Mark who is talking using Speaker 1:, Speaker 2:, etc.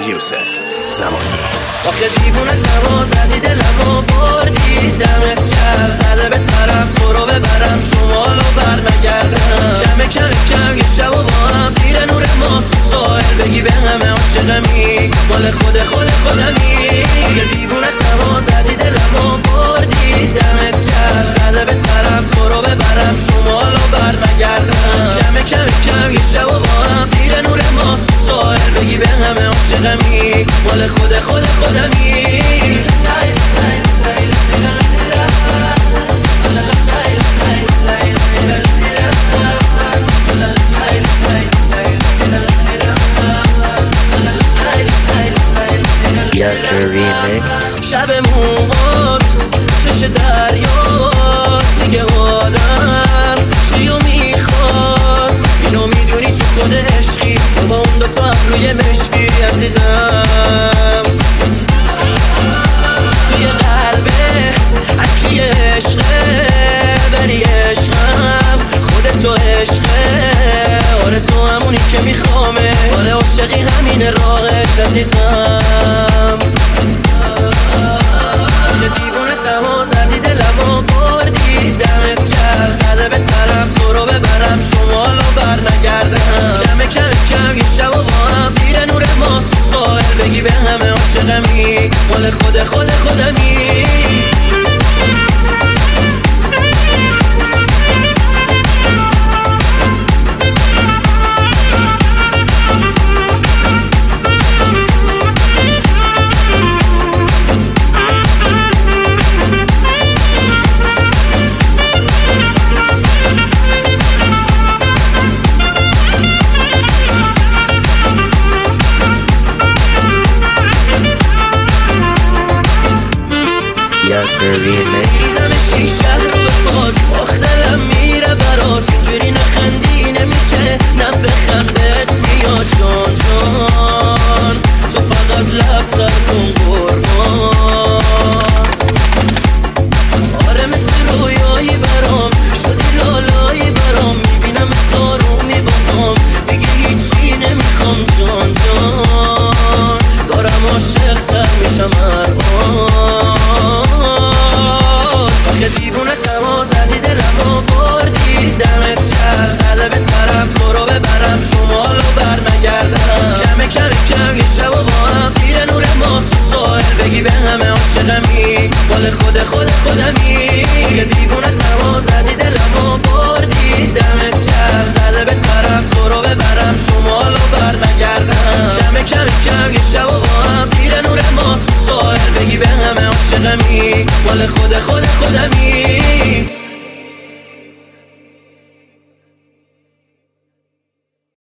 Speaker 1: یوسف زمانی.
Speaker 2: آخه دیوونه تما زدی دلمو بردی، دمت کرد زده به سرم تو رو ببرم شمالو بر نگردم. کم یه شب و با هم زیر نور ما تو ساحل بگی به همه عاشقمی، مال خودمی. آخه دیوونه تما زدی دلمو بردی، دمت کرد زده به سرم تو رو ببرم شمالو بر نگردم. کم یه شب و با هم زیر نور ما تو ساحل بگی به همه عاشقمی، مال خودمی. شب موقات چش دریات دیگه آدم چیو میخواد، اینو میدونی تو خود عشقی، تو با اون دوتا ابروی مشکی عزیزم. توی قلبه اکی عشقه بری عشقم، خودتو عشقه، آره تو همونی که میخوامه، آره عاشقی همین راهش عزیزم. آخه دیوونه تما زدی دلمو بردی، دمت کرد زده به سرم تو رو ببرم شمالو بر نگردم. کم یه شب و با هم زیر نور ما تو ساحل بگی به همه عاشقمی، مال خودمی. میریزم شیشه رو به پاک، آخدلم میره برات، اینجوری نخندی نمیشه، نه بخندت میاد جان، تو فقط لب تر کن قربان. آره مثل رویایی برام شدی لالایی برام، میبینم اتارو میبانم دیگه هیچی نمیخوام جان، دارم عاشق تر میشم هر آن. آخه دیوونه تما زدی دلمو بردی، دمت کرد زده به سرم تو رو ببرم شمالو بر نگردم. کم یه شب و با هم زیر نور ما تو ساحل بگی به همه عاشقمی، مال خودمی. آخه دیوونه تما زدی دلمو بردی، دمت کرد زده به سرم تو رو ببرم شمالو بر نگردم. کم یه شب و با هم زیر نور ما تو ساحل بگی به همه عاشقمی، مال خودمی.